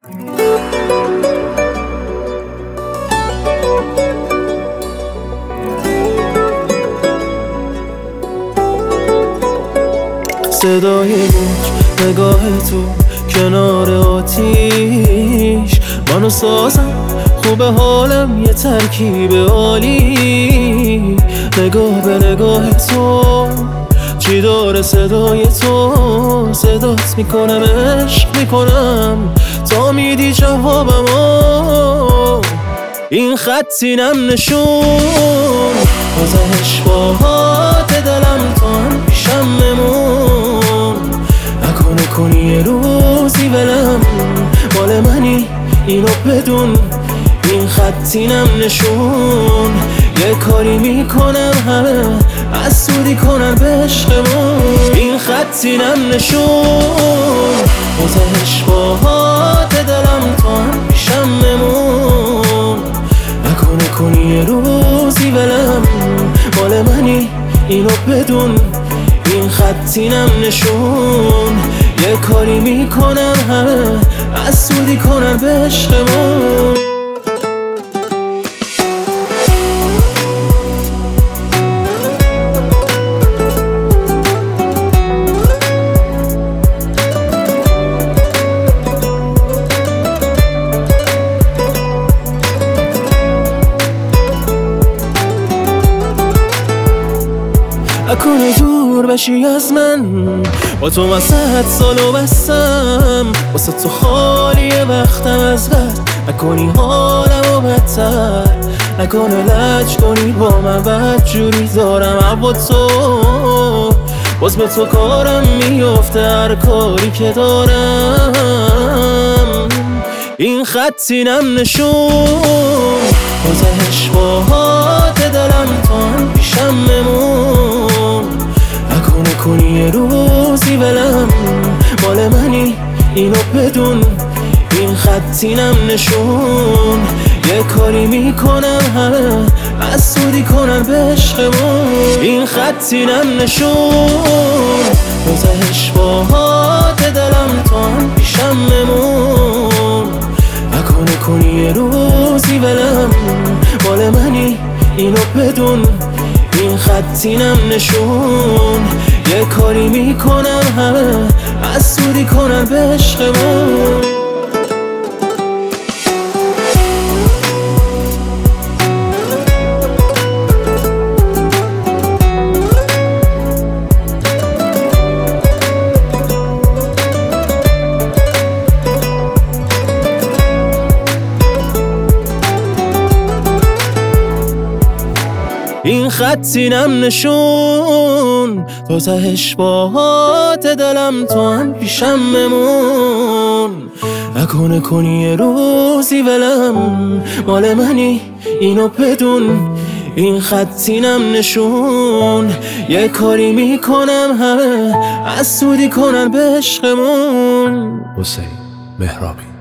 صدای موج، نگاه تو کنار آتیش منو سازم، خوبه حالم یه ترکیب عالی. نگاه به نگاه تو چی داره صدای تو، صدات میکنم عشق میکنم تا میدی جوابمو. این خط سینم نشون بازش باهات دلم تا هم پیشم ممون. نکنه کنی یه روزی ولم، مال منی اینو بدون. این خط سینم نشون یه کاری میکنم همه حسودی کنن به عشقمون. این خط سینم نشون بازش باهات دلم تا هم پیشم ممون. نکنه کنی یه روزی ولم، مال منی اینو بدون. این خط سینم نشون یه کاری میکنم همه حسودی کنن به عشقمون. نکنه دور بشی از من، با تو وسط سالو بستم، واسه تو خالیه وقتم از بد. نکنی حالمو بدتر، نکنه لج کنی با من بدجوری. دارم عبا تو باز به تو کارم میفته هر کاری که دارم. این خط سینم نشون بازش باهات دلم تا هم پیشم ممون. نکنه کنی یه روزی ولم، مال منی اینو بدون. این خط سینم نشون یه کاری میکنم همه حسودی کنن به عشقمون. این خط سینم نشون بازش باهات دلم تا هم پیشم ممون. نکنه کنی یه روزی ولم، مال منی اینو بدون. این خط سینم نشون یه کاری میکنم همه حسودی کنن به عشقمون. این خط سینم نشون تا تهش باهات دلم تو هم پیشم ممون. نکنه کنی یه روزی ولم، مال منی اینو بدون. این خط سینم نشون یه کاری میکنم همه حسودی کنن به عشقمون. حسین مهرابی.